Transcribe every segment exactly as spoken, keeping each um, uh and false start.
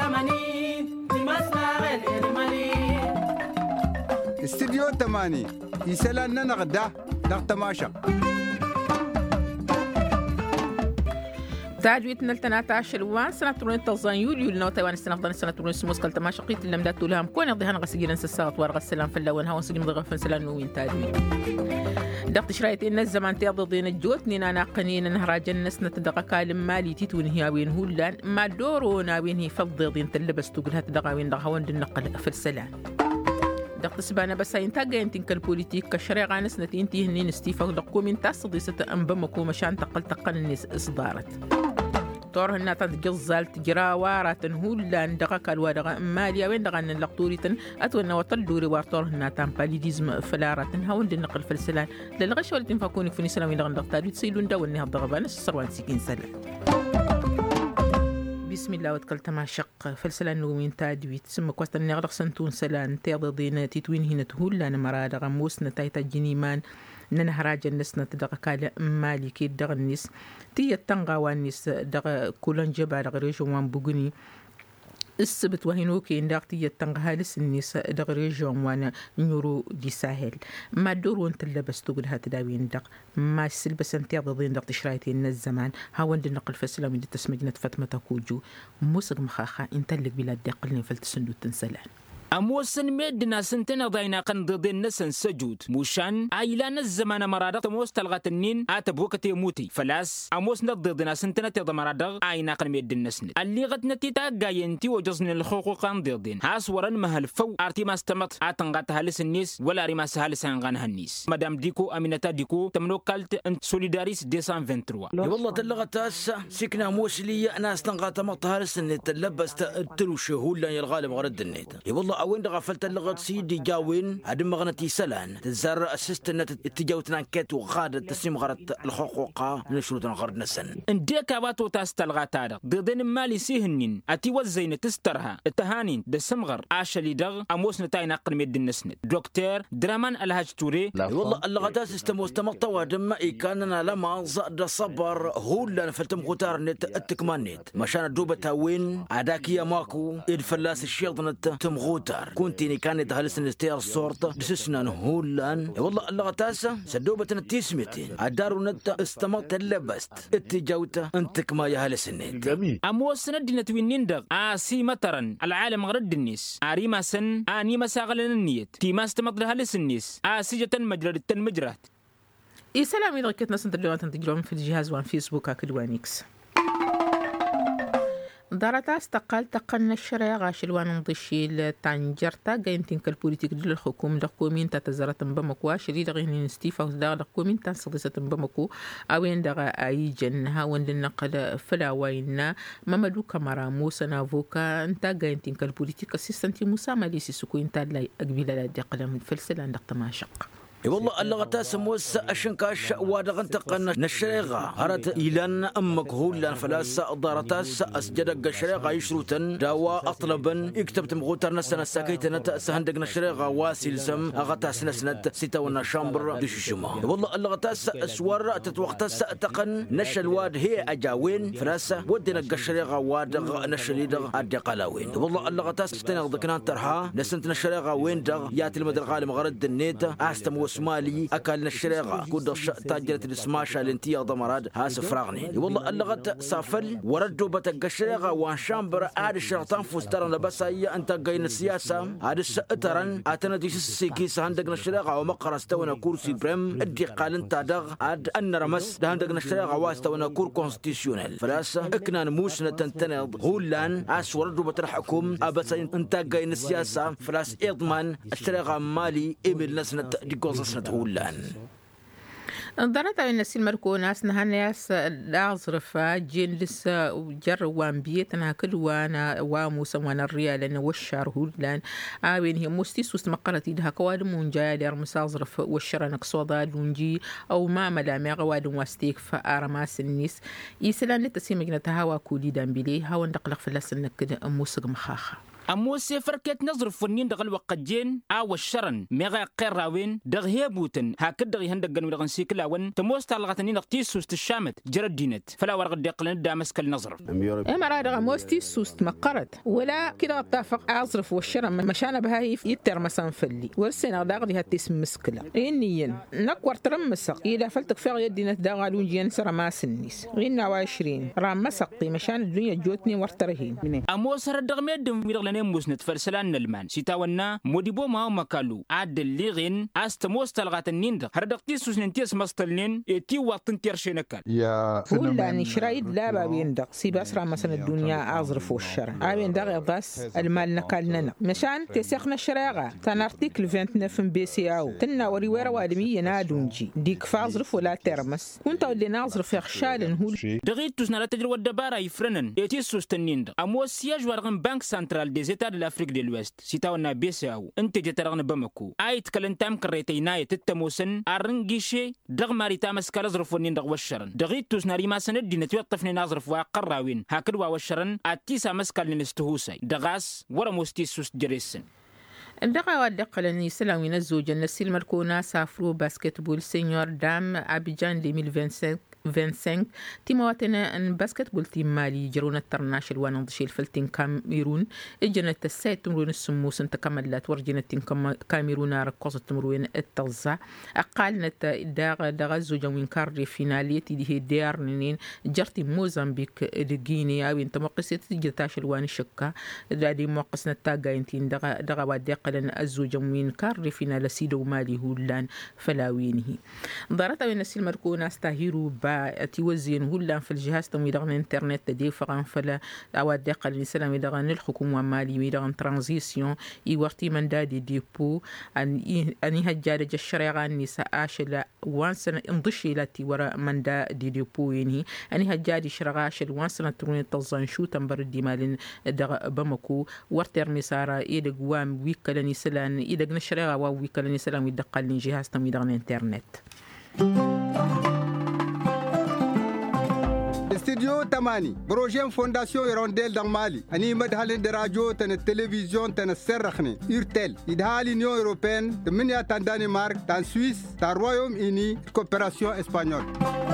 استديو تماني يسالنا نغدا دغ تماشق تعجويتنا التنات عشر وان سنة ترون تلزان يوليو لنا وتايوان السنة فضل السنة ترون سموس قلت ما شقيت اللي مدات لهم كون يضيهان غسيجين نسساغت وارغ السلام في اللون هون سجين مضغف فنسلان وين تادوي دقت شرايت إن الزمان تيض ضين الجوت نينا ناقنين نهرا جنس نتدقى كالم مالي تيتون هي وين هولان ما دورونا وين هي فضي ضين تلبس تقولها تدقى وين دقى هون النقل في السلام دقت سبانا بس ينتاجا ينتين كالبوليتيك كشريعة عنس نتينتي هنين استيفا دقو من تصدي ست أنبمكو مشان تقل تقل الناس إصدارت طور هنا تجزال تجرا وارات هولان دقا كالوادغا ماليا وين دغا نلقطوري تن أتونا وطلوري وارطور هنا تامباليديزم فلارات هاون دي نقل فلسلان للغش والتين فاكوني فني سلام وين دغا نلقطاري تسيلون دا ونها بضغبان السروان سيكين سلام بسم الله وتكلت مع شق فلسلان وين تادوي تسمى كوستا نغرق سنتون سلان تيض دينا تتوين هنا تهولان مراد غموس نتايتا جنيمان ننهراج الناس نتدقى كالا مالي كي دغ الناس تي التنغا والناس دغ كولان جبا دغ ريجون وان بوغني السبت وهنوكي انداق تي التنغا هالس الناس دغ ريجون وان نيورو دي ساهل ما دور وانت اللبس تقول هات داوين دغ ما السلبس انتي ضدين دغ تشرايتي الناس زمان هاون دي نقل فسلام اللي تسمجنا فاطمة كوجو موسق مخاخا انتلك بلاد دقلني فلتسندو تنسلان أموسن ميدنا سنتنا ضينا قن ضدين نسن سجود موشان عيلان الزمان مرادق تموس تلغت النين آتبوك تيموتي فلاس أموسن ضدنا سنتنا تض مرادق عينا قن ميدنا سند اللي غد نتيتا قاينتي وجزن الحقوق قن ضدين هاس ورن مهل فو ارتي ما استمت آتنغات هالس النيس ولا رماس هالس هنغان هالنيس مدام ديكو أمينتا ديكو تمنو كالت انت سوليداريس ديسان فنتروا والله تلغت هسا سكنا موسلية ناس تنغات مط هالس النت لبس تلو شهول لان يلغالب غرد النت والله وين غفلت اللغة سيدي جاوين هادم مغنتي سلان تزار اسيستنت اتجاوتنا كات وغادة تسيم غرت الحقوق نشروطنا غرد نسن انديك واتو تاستلغا تارق ضدين مالي سيهنين اتي وزين تسترها التهانين دسمغر عاشلي دغ اموس نتاي نقل ميد النسند دكتور درامان الهاج توري والله اللغة تاس استمو استمطا ودم اي كاننا لما زاد صبر هو لان فلتم غتار نت التكمانيت مشان دوبتا وين عداكيا ماكو الفلاس الشيطنت تمغوتار كنتيني كانت هالسن استير الصورة بسسنا نهولان والله اللغة تاسا سدوبة التيسمتين عدارو نت استمرت اللبست اتجاوتا انتك ما يهالسنين جميل امو سند نتوينين دغ اسي مترن العالم غرد النيس اريما سن اني مساغلن النيت تي ما استمرت هالسنيس اسجة مجرد التنمجرات اي سلام اذا كنت ناس تدلون تنتجرون في الجهاز وان فيسبوك اكل وانيكس دارتا استقال تقن الشرع غاشلوان نضشي تنجرتا جاينتين كالبوليتيك دل الحكومة دقومين تتزرت بمكوا شريد غين استيفا ودغ دقومين تنصدست بمكو اوين دغ اي جنها وين النقل فلا وين ممدو كامارا موسى نافوكا انت جاينتين كالبوليتيك اسيستنتي موسى ماليسي سكو انت لا اقبل لا دقل من فلسل عندك تماشق والله اللغة تاسموس أشنكاش وادغن تقن نشريغا هرت إلان أمك هولان فلاسة دارتاس أسجدق الشريغا يشروتن داوا أطلبا اكتبت مغوتر نسنا ساكيتنا تأسهندق نشريغا واسل سم أغتا سنسنت ستا ونا شامبر دششما والله اللغة تاس أسوار تتوقتاس تقن نش الواد هي أجاوين فلاسة ودنا الشريغا وادغ نشليدغ أدي قلاوين والله اللغة تاس استنغ ذكنان ترها نسنت نشريغا وين دغ ياتي المدرغالي مغرد النيتا أستموس مالي أكلنا الشريغة كود تاجرة السماشة لنتيا ضمراد هاس فراغني والله اللغة سافل وردوا بتق الشريغة وان شامبر عاد الشرطان فسترنا بس هي أنت جاين السياسة عاد السأترن أتنا ديش السيكيس عندنا الشريغة ومقر استونا كرسي بريم ادي قال انت دغ عاد أن رمس ده عندنا الشريغة واستونا كور كونستيسيونال فلاسة اكنا نموسنا تنتنض هولان عاس وردوا بترحكم أبس انت جاين السياسة فلاس إضمن الشريغة مالي إبل نسنة دي هولان ضرت على الناس المركوناس نهانياس الأعصرف جين لسه جر وان بيتنا كل وانا واموس وانا الريال لأنه والشار هولان عاوين هي مستيس وستمقرت إيدها قوادم ونجايا لير مساصرف والشرانك صوضاد ونجي أو ما ملامي قوادم واستيك فأرماس النيس يسلان لتسيم جنتها وكولي دامبلي هاو ندقلق في اللسنة كده موسق مخاخة أمو سفر كت نظر فنين دغل وقجين أو الشرن مغا قراوين دغ هيبوتن هاكد دغ هندق جنو دغن سيكلاون تموست على غتني نقتي سوست الشامت جرد دينت فلا ورق دقلن دامسك النظر إما راه دغ موستي سوست مقرد ولا كده اتفق أعصرف والشرن مشان بها يتر مسان فلي ورسنا دغ دي هتسم مسكلا إنيين نكور ترمسق إذا فلتك فيغ يدينا دغالون جين سر ما سنيس غينا وعشرين رام مسقي مشان الدنيا جوتني ورترهين أمو سر دغ ميدم ويدغلن موسنت فرسلان المان سيتاونا موديبو ما مكالو عاد الليغين استموست الغاتنين دغ هردقتي سوسنتيس مستلنين اتي وطن تيرشينكال يا ولا نشرايد لا بابين دغ سي بسرا مثلا الدنيا أعصرف والشرن أبين دغ بس المال نكالنا مشان تسخنا الشراغة تان ارتيكل تسعة وعشرين بي سي او تنا وري ويرا وادمي نادونجي ديك فازرف ولا ترمس كنت ودي ناظرف يخشالن هو دغيت تسنا تجربة دبارة يفرنن اتي سوستنين دغ امو سياج ورغن بنك سنترال دي زيتا دي لافريك دي الويست سيتاونا بي سي او انت جترغن بمكو ايت كلنتام كريتيناي تتموسن ارنجيشي دغ ماريتا مسكال زرفونين دغ وشرن دغيت تسنا ريما سند دي نتوطفني ناظرف وقراوين هاكدوا وشرن اتيسا مسكال نستهوسي دغاس ورا موستي سوست جريسن الدقة والدقة سلامين الزوجة نسيل مركونا سافرو باسكتبول سينيور دام أبيجان ألفين وخمسة وعشرين تيمواتنا ان باسكتبول تيم مالي جرونا الترناشل ونضشيل فلتين كاميرون اجنة السيد تمرون السموس انت كملات ورجنة كاميرون رقصة تمرون التغزع اقالنا داغ داغ الزوجة وين كاري فينالية دي ديار نين جرتي موزامبيك دقيني او انت موقسة تجتاش الوان الشكا دادي موقسنا التاقاينتين داغ داغ وداق لنا الزوجة وين كاري فينال سيدو مالي هولان فلاوينه ضارتا وين السيل مركونا استاهيرو با تيوزين هلا في الجهاز تم يدغن انترنت تدي فقان فلا اواد دقل السلام يدغن الحكومه مالي يدغن ترانزيسيون يورتي من دادي ديبو ان اني هجارج الشريعه النساء اشل وانسن انضشي لاتي ورا من دا دي ديبو ينهي اني هجاري شرغاش وانسن ترون تزان شو تنبر ديمال دغ بمكو ورتر مسارا يدغ وام ويكلني سلان يدغ الشريعه وا ويكلني سلام يدقل الجهاز تم يدغن انترنت استديو تماني بروجين فونداسيون يرونديل دان مالي اني مدهالين دي راديو تن التلفزيون تن السرخني يرتل يدهالي نيو اوروبين تمنيا تان دانمارك تان سويس تان رويوم اني كوبراسيون اسبانيول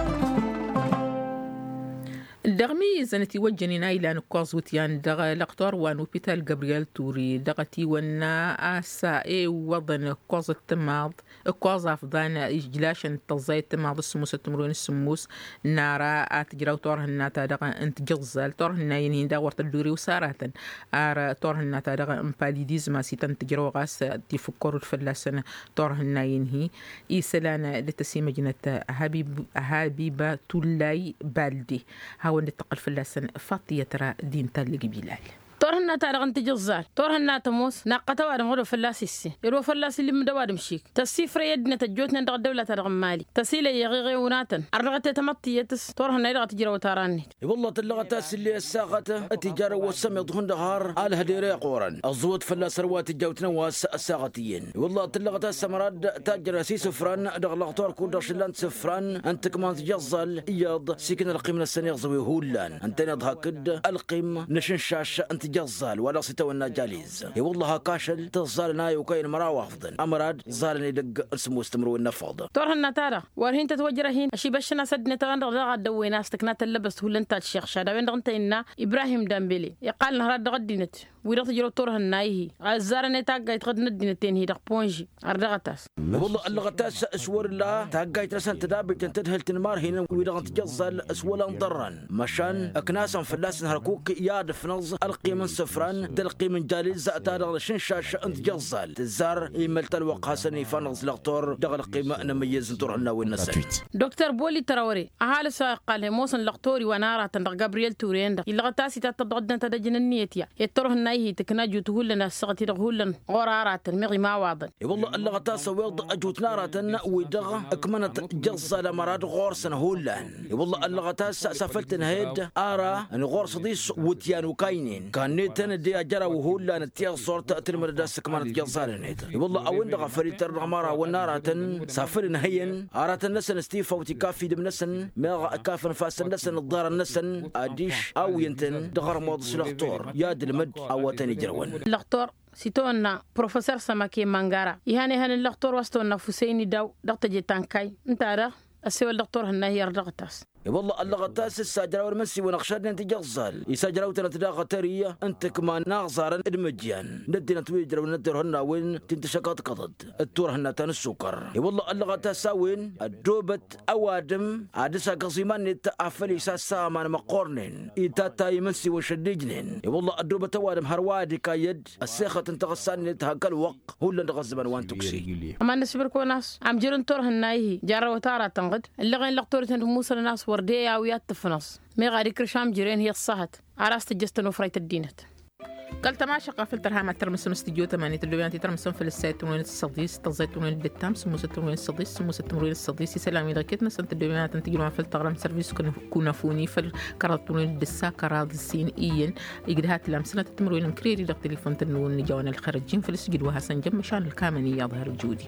الدغمي زنتي وجني نايلان كوزوتيان دغ لقطار وانو بيتال جابرييل توري دغتي ونا اسا اي وضن كوزت تماض كوزا فضان اجلاشن تزايت تماض السموس تمرون السموس نارا اتجراو تورهن تا دغ انت جزل تورهن ينين دا ورت الدوري وسارات ار تورهن تا دغ امباليديزما سي تنتجرو غاس تفكروا الفلاسن تورهن ينهي اي سلانه لتسيمه جنت حبيب حبيبه تولاي بالدي هاو نتقل في اللسن فاطية ترى دين تلقي بلال تورهنا تارغن تجزال تورهنا تموس ناقة وادم غدو فلاسيسي يرو فلاسي اللي مدوادم شيك تسيفر يدنا تجوتنا دغ الدولة تارغن مالي تسيلة يغيغي وناتن أرغت تمطي يتس تورهنا يدغ تجرى وتاراني والله تلغة تاس اللي الساقة التجارة والسمي ضهن دهار على هديري قورا الزود فلاس روات الجوتنا واس الساقتيين والله تلغة تاس مراد تاجر سي سفران دغ لغطور كون دغشلان سفران انت كمان تجزل اياض سيكن القيم السنيغ زوي هولان انت نضها كد القيم نشنشاش انت جزال ولا ستونا جاليز يا والله كاشل تزالنا وكاين مراوح افضل امراد زالني يدق اسمو استمروا النفض تورهنا تارا ورهين تتوجرهين اشي بشنا سدنا تغندر دغ دوينا استكنات اللبس هو انت الشيخ شادا وين انت إنا ابراهيم دامبيلي يقال نهار دغدينت ويرا تجرو تورهنا هي الزارني تاغاي تغدنا دينتين هي دغ بونجي اردغتاس والله اللغتاس اسور الله تاغاي ترسن تدابي تنتدهل تنمار هنا ويرا تجزل اسولا ضرا مشان اكناسا فلاس نهركوك يا دفنز القيم سفران دلقي من جاليز تارغ شنشاش انت جزال تزار يملت الوق حسني فنغز لغطور دغل قيمة نميز نتورنا والنسل دكتور بولي تراوري اهال سواق قال موسن لغطوري ونارا تندغ جابرييل تورين دغ اللغتاسي تتضغدن تدجن النيتيا يتره النايه تكناجو تهولنا السغتي دغولن غرارات المغي ما واضن والله اللغتاس ويض اجوت نارا ويدغ اكمنت جزال مراد غورسن هولان والله اللغتاس سافلت نهيد ارى ان غورس ديس وتيان وكاينين كان تن دي أجرا وهولا نتيا صورت تلمر داس كمان تجزال نيت والله أوين دغ فريت الرمارة والنارة سافر نهين أرات النسن ستيفا وتكافي دم نسن ما كاف نفاس النسن الدار النسن أديش أو ينتن دغر موضوع الأخطار يا دلمد أو تاني جرون الأخطار سيتونا بروفيسور سماكي مانغارا يعني هن الأخطار وستونا فسيني داو دقت جتانكاي انت عارف السوى الدكتور هنا هي رغتاس والله اللغتاس الساجرة والمسي ونقشاد انت جغزال يساجرة وتنتداغ ترية انت كما ناغزارا ادمجيان ندينا تويجر وندير هنا وين تنتشكات قضد التور هنا تان السكر والله اللغتاس وين الدوبت اوادم عدسا قصيمان يتعفلي ساسامان مقورنين ايتاتا يمسي وشديجنين والله الدوبت اوادم هروادي كايد السيخة انتغسان يتهاك الوق هو اللي انتغزبان وان تكسي اما نسبركو ناس عم جيرون تور هنا هي جارة وتارا تنغد اللغين لقطورة تنموصل الناس وردية ويات تفنص مي غادي كرشام جيرين هي الصهت عراست جستن وفريت الدينت قال تماشى قافل ترهام ترمسون استديو ثمانية اللويان ترمسون في السايت تمرين الصديس تزيتون الدتام سموس التمرين الصديس سموس التمرين الصديس سلامي ركتنا سنت اللويان تنتجرون في التغرم سيرفيس كونافوني في الكراتون الدسا كراد السين إيين إجدهات الأمثلة التمرين الكريري دق تليفون تنون نجاون الخارجين في السجل وحسن جم مشان الكامني يظهر الجودي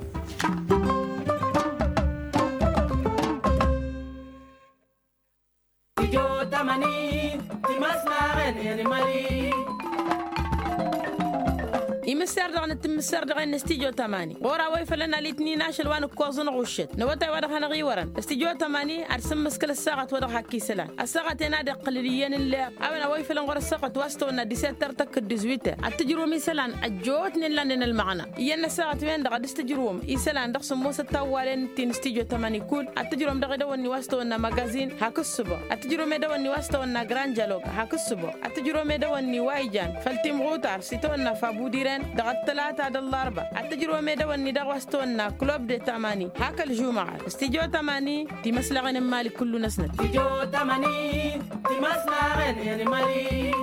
يمسر دغن تمسر دغن استيجو تماني ورا ويفلنا الاثنين عشر وان كوزن غشت نوتا ودغن غيورن استيجو تماني ارسم مسكل الساعه ودغ حكي سلام الساعه تنادى قليليا اللي انا ويفلن غور الساعه واستونا ديسيتر تك دزويته اتجرو مثلا اجوتني لندن المعنى ين الساعه وين دغ استجروم يسلان دغ سموس تاوالن تين استيجو تماني كول اتجروم دغ دوني واستونا ماغازين هاكسبو اتجرو ميدوني واستونا جراند جالوج هاكسبو اتجرو ميدوني وايجان فلتم غوتار سيتونا فابوديرن دغت ثلاثة دولار با التجربة ميدا وندا واستونا كلوب دي تماني هاك الجمعة استيجو تماني دي مسلغن مالي كله نسند استيجو تماني دي مسلغن مالي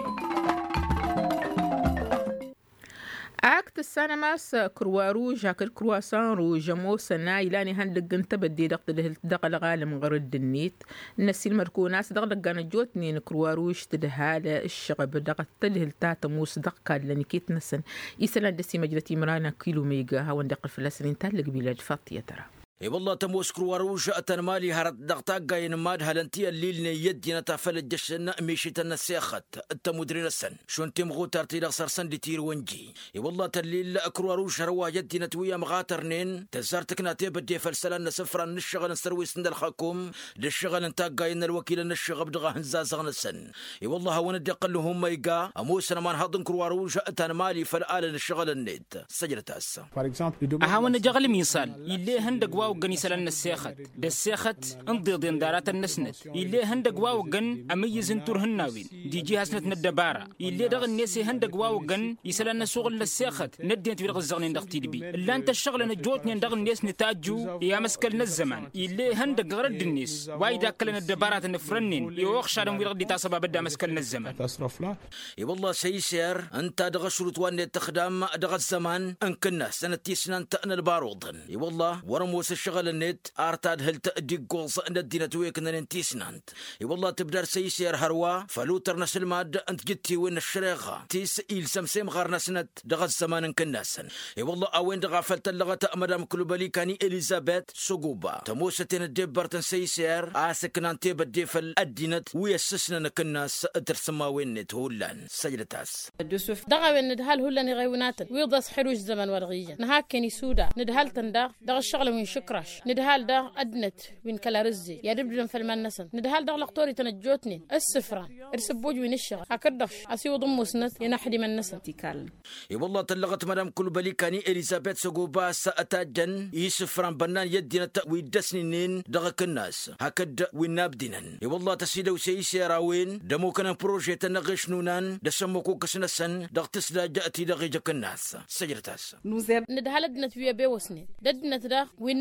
أكت السنة ماس كروارو جاك الكرواسان رو جمو سنا يلاني هندق انت بدي دقت له دقل غالم غرد النيت النسي المركوناس دقل قانا جوتنين كروارو اشتده هذا الشغب دقت له التاتا موس دقا لاني كيت نسن يسلان دسي مجلتي مرانا كيلو ميجا هون دقل فلسنين تالق بلاد فاطية ترى اي والله تموس كرواروش اتنمالي هرت دغتا قاين ماد هلنتي الليل يدينا تفل الجشن ميشيتنا سياخت التمدرين السن شون تمغو ترتي لغسر سن ديتير ونجي اي والله تليل كرواروش روا يدينا تويا مغاترنين تزارتك ناتي بدي فلسلان نسفر نشغل نسروي سند الحكوم للشغل انت قاين الوكيل نشغل بدغا هنزازغن السن اي والله هون الدقل هم يقا اموس نمان هضن كرواروش اتنمالي فالآل نشغل النيت سجلت هسه هاون جغل ميصال اللي هندق وقن يسلن السيخت ده السيخت انضي ضين دارات النسنت اللي هندق واوقن اميز انتور هناوين دي جي هسنت ندبارة اللي دغن نيسي هندق واوقن يسلن سوغل للسيخت ندين تبيرغ الزغنين دغ تيدبي اللي انت الشغل نجوتني دغن نيس نتاجو يا مسكلنا الزمان اللي هندق غرد النيس وايدا كلنا الدبارات نفرنين يوخشا دم ويرغ دي تاسبا بدا مسكلنا الزمان اي والله سيسير انت دغ شروط وان تخدم دغ الزمان انكنا سنة تيسنان تأنا البارودن اي والله ورموس الشغل النت ارتاد هل تأدي قوص ان الدينة ويكنا ننتيسنانت اي والله تبدر سيسير هروا فلوتر نسل ماد انت جتي وين الشريغة تيس ايل سمسيم غار نسنت دغ الزمان انكناسن اي والله اوين دغ فلت اللغة مدام كلوبالي كاني اليزابيث سوغوبا تموستين الدبرتن سيسير اسكنان تيب الديفل الدينة ويسسنا نكناس ترسما وين نت هولان سجلتاس دغ وين ندهال هولان يغيوناتن ويضاس حروج زمن ورغية نهاك كني سودا ندهال تندغ دغ الشغل وين شكرش ندهال دغ ادنت وين كلا رزي يا دبدن في المنسن ندهال دغ لقطوري تنجوتني السفران ارسبوج وين الشغل اكدخش اسيو ضمو سنت ينحدي من نسن تيكال اي والله طلقت مدام كلوبالي كاني اليزابيث سوغوبا ساتاجن يسفران بنان يدينا تأوي دسنين دغ الناس هكد وين نابدنن اي والله تسيدو سيسيرا وين دمو كان بروجي تنغش نونان دسموكو كسنسن دغ تسلا جاتي دغ جك الناس سجرتاس ندهال ادنت ويا بيوسنين ددنت دغ وين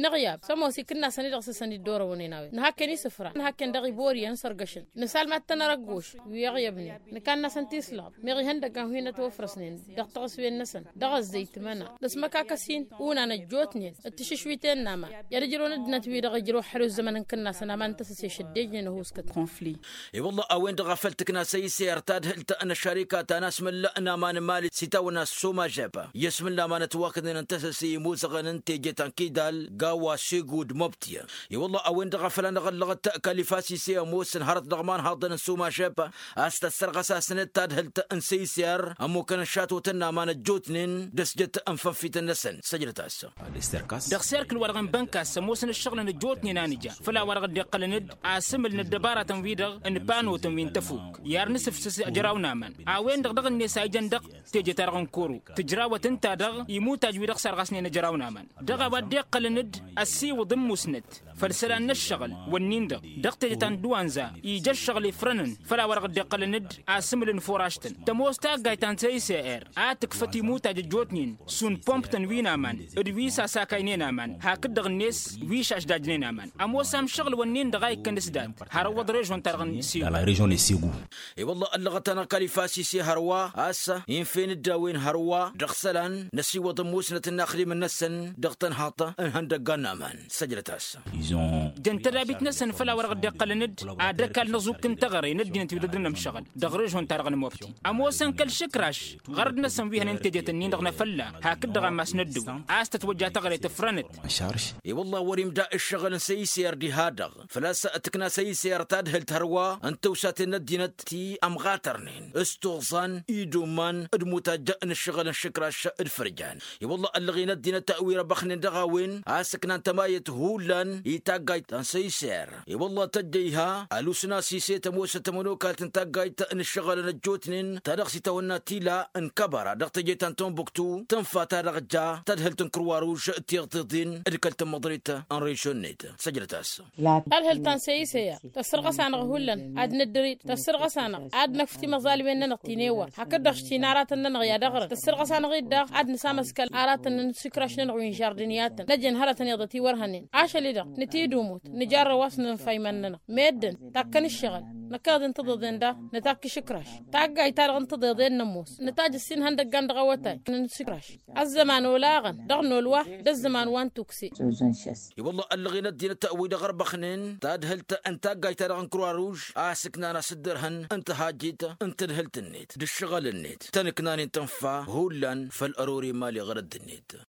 نغياب سموسي كنا سني دغس سني الدورة ونيناوي نهكني سفرة نهكن دغي بوري ينصر قشن نسال ما تنرقوش ويغيبني نكان سنتي سلاب ميغي هندا كان هنا توفر سنين دغتغس وين نسن دغس زيت منا بس ما كاكسين ونا نجوتني التششويتين ناما يا رجلون دنا توي دغ جرو حلو الزمن كنا سنا ما انتسسي شديجنا نهوس كت كونفلي اي والله اوين دغفلتك ناس سيسير تاد هلت انا شركات ناس من لا مان مالي سيتاونا سوما جابا يسم الله ما نتواكد ان انتسسي موزغن انت جيتان كيدال قاوا سيغود مبتيا اي والله اوين دغفل انا غلغت كاليفاسي سي موسن هرت دغمان هاضن سوما جابا استسرغ اساسن تاد هلت ان سيسير امو كان شاتو تنا ما نجوتنين دسجت انففيت النسن سجلت اسا دغ سيركل ورغن بنكا سموسن الشغل نجوتني نانجا فلا ورغ دقل ند اسمل ندبارة تنفيدغ ان بانو تنوين تفوق يار نسف سس اجراونا من اوين دغ دغ النساء جندق تيجي ترغن كورو تجراوة تنتا دغ يموت اجوي دغ سرغسني نجراونا من دغ ودقل ند السي وضم مسند فلسلان الشغل والنين دغ دغ تيجي تندوانزا يجا الشغل فرنن فلا ورغ دقل ند اسمل فوراشتن تموستا غايتان سيسير اتك فتي موت اجوتنين سون بومب تنوينا من ادويسا ساكاينينا من هاكد دغ الناس ويش اجداجنينا من اموسام شغل والنين دغاي كنسداد هارو ريجون ترغن سي على ريجون سيغو اي والله اللغتنا كاليفاسي سي هروا اسا ينفين الداوين هروا دغسلان نسي وضموسنة الناخلي من نسن دغتن هاطا هندقانا من سجلت اسا جنترابيت نسن فلا ورغ دقل ند ادكال نزوك تنتغري ندي نتي بدنا مشغل دغ ريجون ترغن موبتي اموسن كل شكراش غرد نسن فيها ننتجت النين دغنا فلا هاكد دغ ما سندو اس تتوجه تغري تفرنت شارش اي والله وريم دا الشغل سيسير دي هادغ فلا ساتكنا سيسير تادهل تروا انت وسات الندينت تي ام غاترنين استغصان ايدومان ادموتاجن الشغل الشكراش الفرجان اي والله اللغي ندينا تاوير بخن دغاوين اسكنا تمايت هولان يتاغايت سيسير اي والله تجيها الوسنا سيسي تموسه تمنوكال تنتاغايت ان الشغل نجوتنين تدخسي تونا تيلا انكبر دغت جيتان تومبكتو تنفا ترغجا تدهل تنكرواروج تيغتدين ادكلت مضريتا ان ريشونيت سجلت اس لا هل تنسيسيا تسرغ سانغ هولن اد ندري تسرغ سانغ اد نفتي مظالمين نقتينيوا هكذا شتينارات نغ يا دغر تسرغ سانغ يدغ اد نسامسكل ارات نسكراش نغوين جاردينيات نجن هلتن يضتي ورهنين عاش لي نتي دوموت نجار واسن فايمننا ميدن تاكن الشغل نكاد انتضدين دا نتاك شكراش تاقاي تارغ انتضدين نموس نتاج السين هندق قند غوتاي نسكراش الزمان ولاغن دغنو الوا دا الزمان وان توكسي والله اللغي ندينا تأويد غرب خنين تادهلت انت قاي تارغن كرواروج اسكنا انا سدرهن انت هاجيت انت دهلت النيت دشغل النيت تنكناني تنفع هولان فالاروري مالي غرد النيت